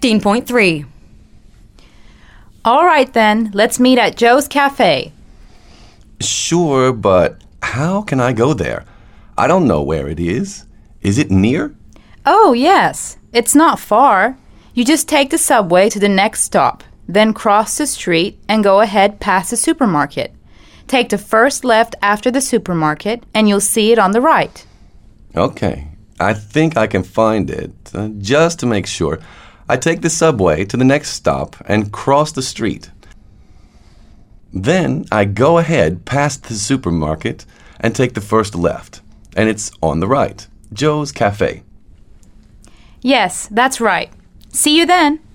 15.3. All right, then. Let's meet at Joe's Cafe. Sure, but how can I go there? I don't know where it is. Is it near? Oh, yes. It's not far. You just take the subway to the next stop, then cross the street and go ahead past the supermarket. Take the first left after the supermarket, and you'll see it on the right. Okay. I think I can find it. Just to make sure, I take the subway to the next stop and cross the street. Then I go ahead past the supermarket and take the first left, and it's on the right. Joe's Cafe. Yes, that's right. See you then.